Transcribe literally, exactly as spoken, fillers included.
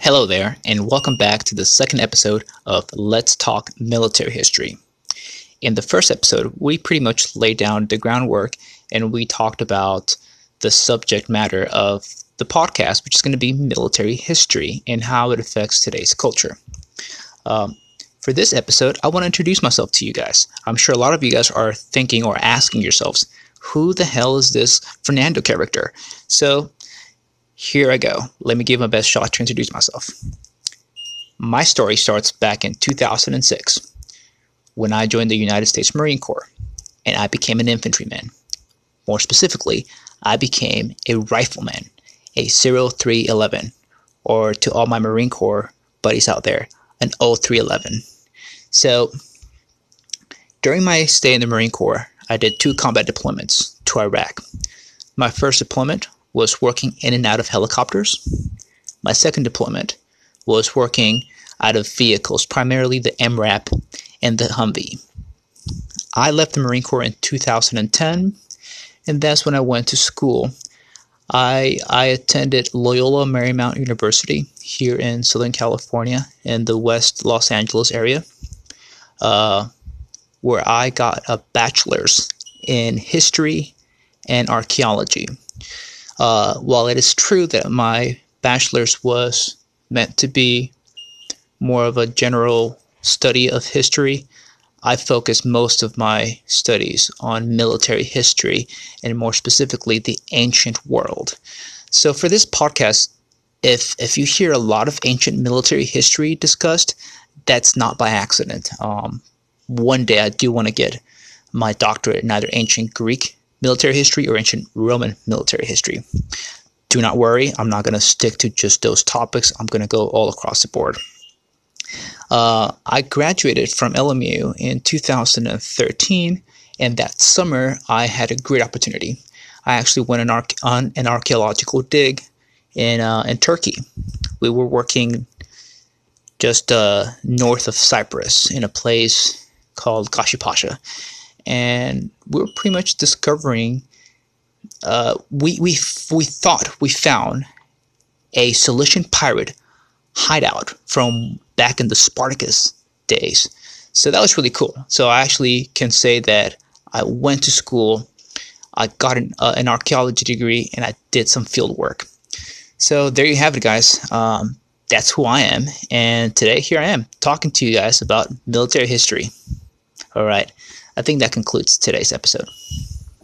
Hello there, and welcome back to the second episode of Let's Talk Military History. In the first episode, we pretty much laid down the groundwork and we talked about the subject matter of the podcast, which is going to be military history and how it affects today's culture. Um, for this episode, I want to introduce myself to you guys. I'm sure a lot of you guys are thinking or asking yourselves, who the hell is this Fernando character? So here I go. Let me give my best shot to introduce myself. My story starts back in two thousand six when I joined the United States Marine Corps and I became an infantryman. More specifically, I became a rifleman, a zero three eleven, or to all my Marine Corps buddies out there, an oh three eleven. So during my stay in the Marine Corps, I did two combat deployments to Iraq. My first deployment was working in and out of helicopters. My second deployment was working out of vehicles, primarily the M RAP and the Humvee. I left the Marine Corps in two thousand ten, and that's when I went to school. I I attended Loyola Marymount University here in Southern California in the West Los Angeles area, uh, where I got a bachelor's in history and archaeology. Uh, while it is true that my bachelor's was meant to be more of a general study of history, I focused most of my studies on military history and more specifically the ancient world. So for this podcast, if if you hear a lot of ancient military history discussed, that's not by accident. Um, one day I do want to get my doctorate in either ancient Greek military history or ancient Roman military history. Do not worry, I'm not going to stick to just those topics. I'm going to go all across the board. Uh, I graduated from L M U in two thousand thirteen, and that summer I had a great opportunity. I actually went on, arch- on an archaeological dig in uh, in Turkey. We were working just uh, north of Cyprus in a place called Kashi Pasha. And we were pretty much discovering, uh, we, we, we thought we found a Cilician pirate hideout from back in the Spartacus days. So that was really cool. So I actually can say that I went to school, I got an, uh, an archaeology degree, and I did some field work. So there you have it, guys. Um, that's who I am. And today, here I am, talking to you guys about military history. All right. I think that concludes today's episode.